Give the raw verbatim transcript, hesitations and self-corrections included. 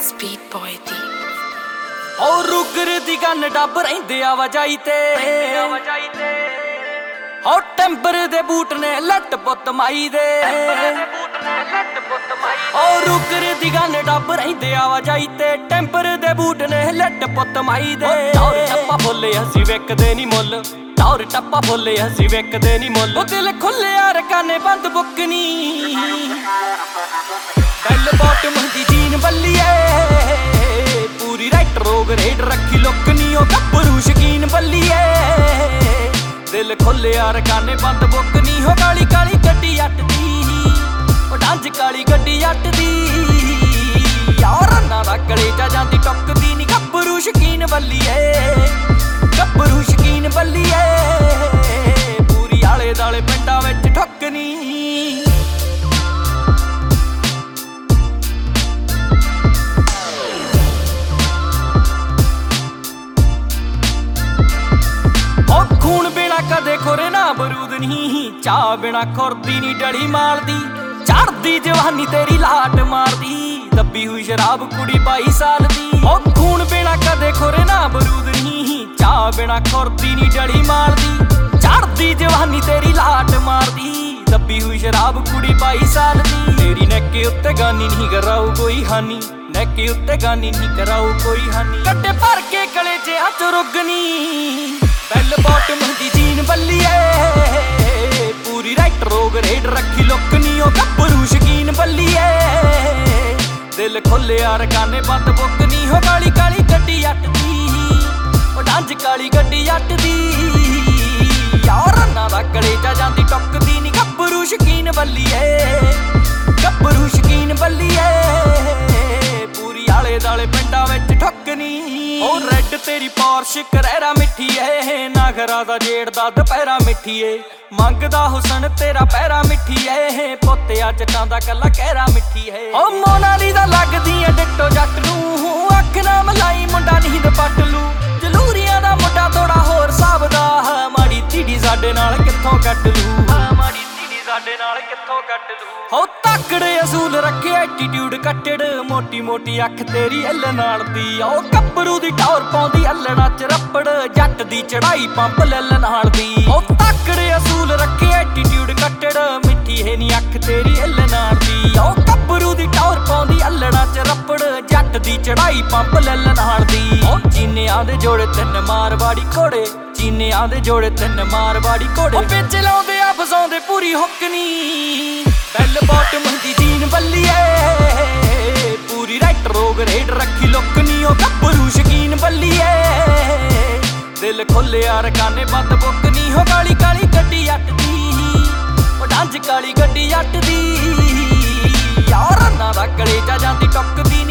Speed boy दी और रुगर दी gun dub रहिंदे आवाजाई ते और टेंपर दे बूट ने लट पुत माई दे और रुगर दी गन डब रहिंदे आवाजाई ते टेंपर दे बूट ने लट पुत माई दे और टप्पा बोले हसी वेकदे नी मुल और टप्पा बोले हसी वेकदे नी मुल दिल खुले यार काने बंद बुकनी बैल बॉटम दी जीन बल्लिए पूरी राइट रोग रेड रखी लोकनी ओ गब्बरू शकीन बल्लिए दिल खोले यार काने बंद बुकनी हो काली काली गड्डी अट दी ओ डांज काली गड्डी अट दी यार ना रगड़े जा जांदी टुकदी नी गब्बरू शकीन बल्लिए गब्बरू शकीन बल्लिए पूरी आले दाले पिंडां विच ठुकनी खून बिना कदे खोरे ना बरूद नहीं चाह बिना खुरदी नी डली मारदी चढ़दी जवानी तेरी लाट मारदी दबी हुई शराब कुड़ी बाई साल दी ओ खून बिना कदे खोरे ना बरूद नहीं चाह बिना खुरदी नी डली मारदी चढ़दी जवानी तेरी लाट मारदी दबी हुई शराब कुड़ी बाई साल दी तेरी नैके उत्ते गानी नहीं कराऊ कोई हानी नैके उत्ते गानी नहीं कराऊ कोई हानी कट्टे भर के गले च हथ रुगनी बैल बॉटम दी जीन बल्लिए पूरी राइट रोग रेड रखी लोकनी ओ गब्बरू शकीन बल्लिए दिल खोले यार काने बंद बुकनी हो काली काली गड्डी अट दी ओ डांज काली गड्डी अट दी यार ना रगड़े जा जांदी टुकदी नी गब्बरू शकीन बल्लिए गब्बरू शकीन बल्लिए पूरी आले दाले पिंडां विच ठुकनी ओ रेड तेरी पॉर्श करैरा मिठी ऐ ना घरा दा जेड़ दा दुपहरा मिठी ऐ मंगदा हुसन तेरा पैरा मिठी ऐ पोतिया जटां दा कला कहरा मिठी ऐ ओ मोनालीसा लगदी ऐ डिट्टो जट नूं अख ना मलाई मुंडा नींद पट लू जलूरियां दा मुंडा थोड़ा होर साब दा माड़ी धीड़ी साडे नाल कित्थों कट लू माड़ी धीड़ी साडे नाल कित्थों कट लू हो तकड़े असूल रखे एटीट्यूड कट्टड़ मोटी मोटी अख तेरी अल नाल दी ओ गब्बरू दी टौर पाउंदी अल्लड़ा च रप्पड़ जट दी चढ़ाई पंप लल नाल दी ओ तकड़े असूल रखे एटीट्यूड कट्टड़ मिठी है नी अख तेरी अल नाल दी ओ गब्बरू दी टौर पाउंदी अल्लड़ा च रप्पड़ जट दी चढ़ाई पंप लल नाल दी ओ चीनियां दे जोड़े तिन मारवाड़ी घोड़े चीनियां दे जोड़े तिन मारवाड़ी घोड़े ओ बिच लाउंदे आ फसाउंदे पूरी हुक्कनी बैल बॉटम दी जीन बल्लिए पूरी राइट रोग रेड रखी लोकनी ओ गब्बरू शकीन बल्लिए दिल खोले यार काने बंद बुकनी हो काली काली गड्डी अट दी ओ डांज काली गड्डी अट दी यार ना रगड़े जा जांदी टुकदी